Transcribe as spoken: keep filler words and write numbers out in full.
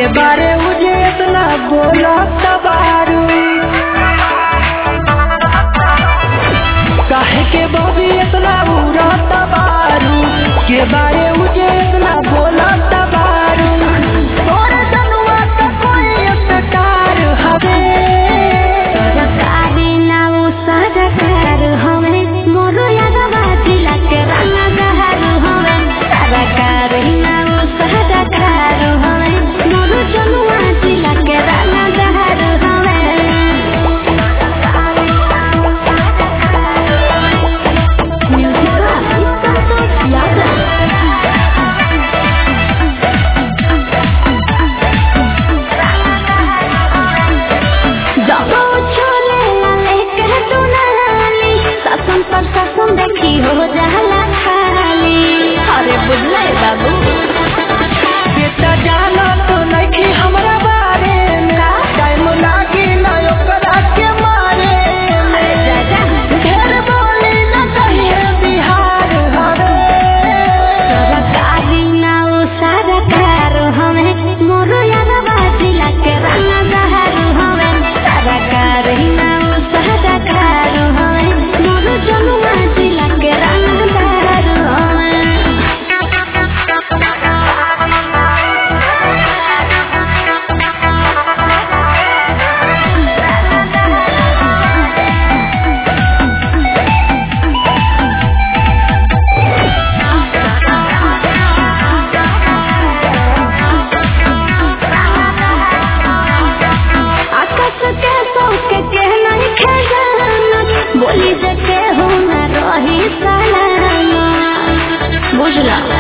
बारे मुझे इतना बोला तबारू काहे के बॉबी इतना बुरा तबारू के बारे मुझे इतना बोला तबारू और जनुआ का कोई अस्तार हवे सरकारी ना वो सरकार हवे मोरो यादवा जिला के रंगा दहार हवे सरकारी ना वो सरकार हवे मोरो जनुआ जिला के रंगा दहार हवे देखी हो जाला खाली अरे बुझले बाबू बेटा जानो तो नहीं हमरा बारे में टाइम लागी ना ओकरा के मारे अरे जाजा ढेर बोली ना कहिए बिहार हवे सरकारी ना वो सरकार हवे मोरो यादवा जिला के रंगा दहार हवे सरकारी ना वो सरकार हवे मोरो जनुआ जिला के रंगा दहार हवे आकाश के सौके के नहीं खेजाना बोली जे के हो ना रही सालाना बुझला